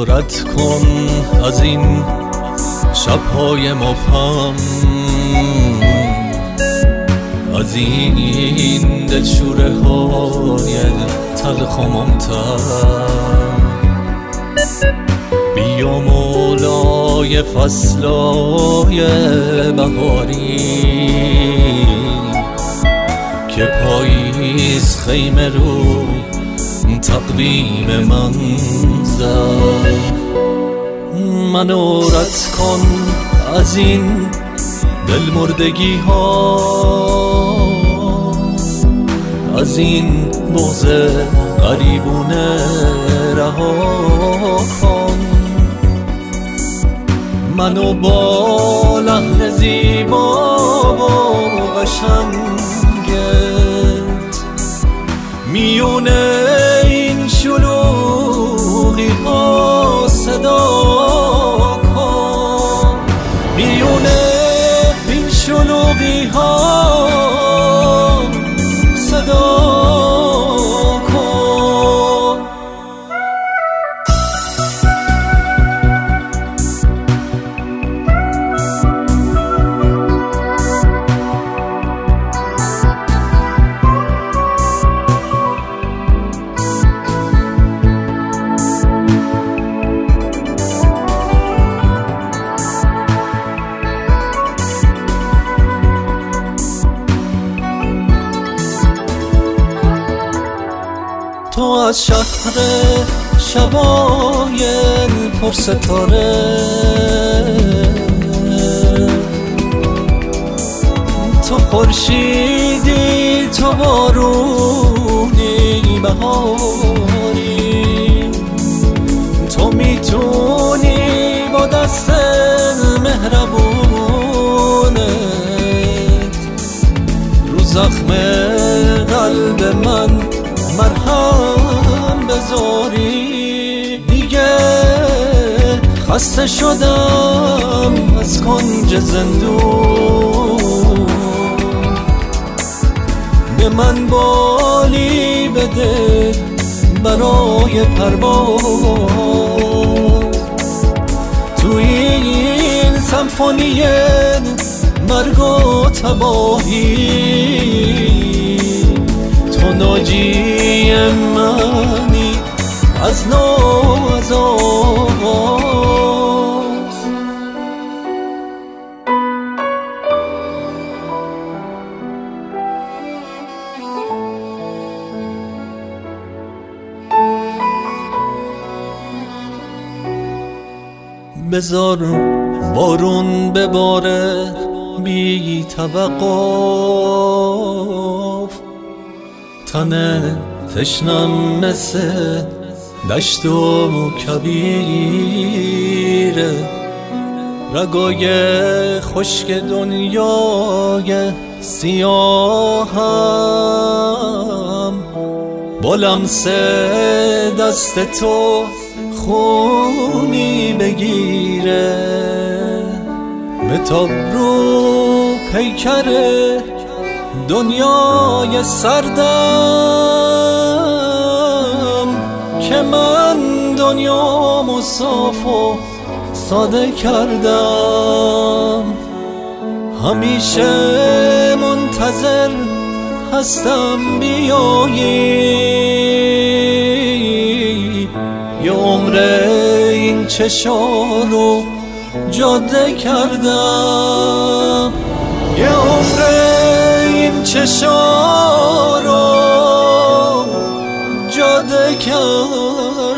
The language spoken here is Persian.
رد کن از این شب‌های مبهم، از این دلشوره های تلخ و ممتد. بیا مولای فصلای بهاری که پاییز خیمه رو تقویم من زد. منو رد کن از این دلمردگی ها، از این بغض غریبونه رها کن. منو با لحن زیبا و قشنگت میونه این شلوغی ها صدا کن، میونه این شلوغی ها صدا کن. تو از شهر شبای پر ستاره، تو خورشیدی، تو بارونی بهاری، تو میتونی با دست مهربونت رو زخم قلب من مرهم بذاری. دیگه خسته شدم از کنج زندون، به من بالی بده برای پرواز. توی این سمفونی مرگ و تباهی تو ناجی منی از نو از آغاز. بذار بارون بباره بی توقف، تنه تشنم مثل دشت و کویره، رگای خشک دنیای سیاهم با لمس دست تو خونی بگیره. بتاب رو پیکر دنیای سردم که من دنیامو صاف و ساده کردم. همیشه منتظر هستم بیایی، یه عمر این چشارو جاده کردم، یه عمر این چشارو جاده کردم.